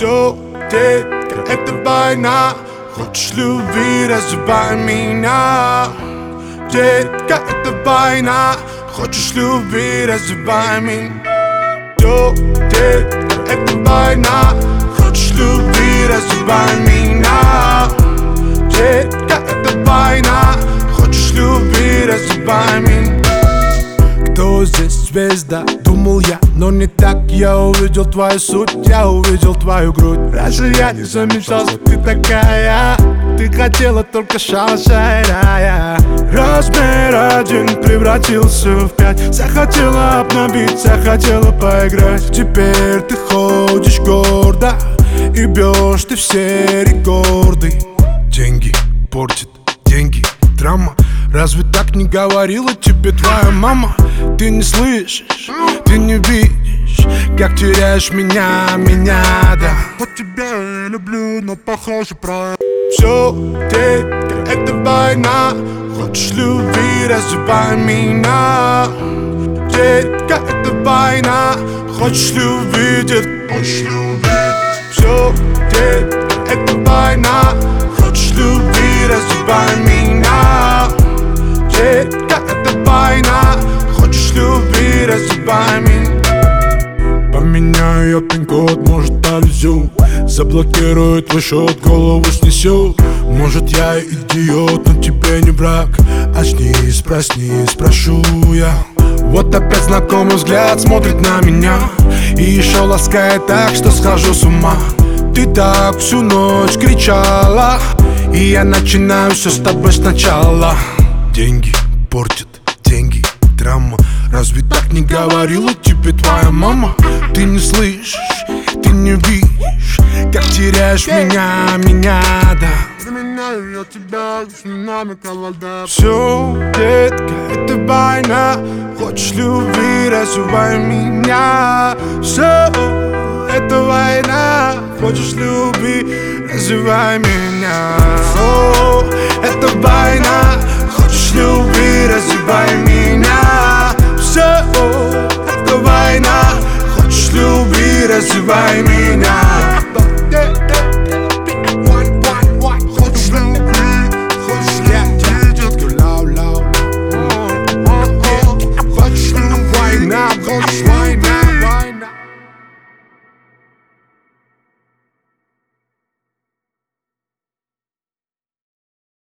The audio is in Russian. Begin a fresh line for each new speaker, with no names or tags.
Все, детка, это война. Хочешь любви, развивай меня. Детка, это война. Хочешь любви, развивай меня. Все, детка, это война. Хочешь любви, развивай меня. Детка, это война. Хочешь любви, развивай меня. Кто здесь звезда? Думал я, но не так. Я увидел твою суть, я увидел твою грудь. Раньше я не замечал, что ты такая. Ты хотела только шалашайрая. Размер 1 превратился в 5. Захотела обновить, захотела поиграть. Теперь ты ходишь гордо и бьешь ты все рекорды. Деньги портят, деньги драма. Разве так не говорила тебе твоя мама? Ты не слышишь, ты не видишь, как теряешь меня, да. Вот тебя я люблю, но похоже про... Все, детка, это война. Хочешь любви, развивай меня. Детка, это война. Хочешь любви, детка, хочешь любви. Все, детка, это война. Хочешь любви, развивай меня. Детка, это война. Хочешь любви, развивай меня. Поменяю я пин-код, может повезу. Заблокирует твой счет, голову снесу. Может я идиот, но тебе не брак. Очнись, проснись, прошу я. Вот опять знакомый взгляд смотрит на меня. И еще ласкает так, что схожу с ума. Ты так всю ночь кричала, и я начинаю все с тобой сначала. Деньги портят, деньги драма. Разве так не говорила тебе твоя мама? Ты не слышишь, ты не видишь, как теряешь меня, да. Заменяю я тебя динамиком вода. Все, детка, это война. Хочешь любви, развивай меня. Все, это война. Хочешь любви, развивай меня. О, это война. Хочешь любви, развивай меня. Все, это война. Хочешь любви, развивай меня.